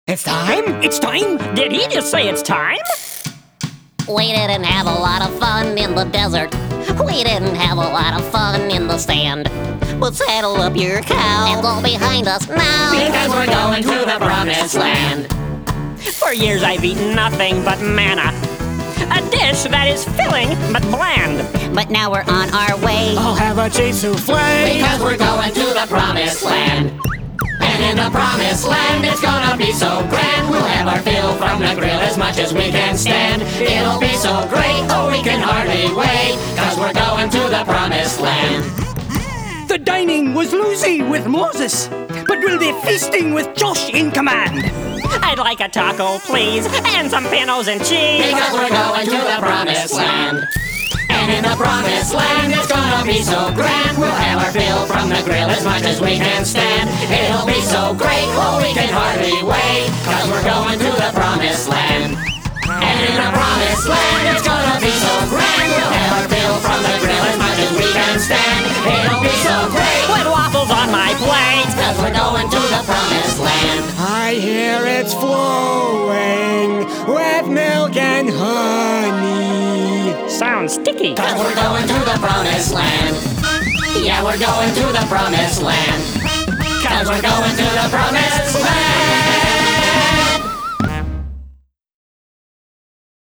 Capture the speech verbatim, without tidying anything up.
It's time? It's time? Did he just say it's time? We didn't have a lot of fun in the desert. We didn't have a lot of fun in the sand. But saddle up your cow and go behind us now, because we're going to the promised land. For years I've eaten nothing but manna, a dish that is filling but bland. But now we're on our way. I'll have a cheese souffle. Because we're going to the promised land. And in the promised land, it's gonna be so grand. We'll have our fill from the grill as much as we can stand. It'll be so great, oh, we can hardly wait, cause we're going to the promised land. The dining was loosey with Moses, but we'll be feasting with Josh in command. I'd like a taco, please, and some panos and cheese. Because we're going to the promised land. And in the promised land, it's gonna be so grand. We'll have our fill from the grill as much as we can stand. It'll be so great, oh, we can hardly wait, cause we're going to the promised land. And in the promised land, it's gonna be so grand. We'll have our fill from the grill as much as we can stand. It'll be so great, With waffles on my plate. cause we're going to the promised land. I hear it's flowing with milk and honey. Sounds sticky. Cause we're going to the promised land. Yeah, we're going to the promised land. Cause we're going to the promised land.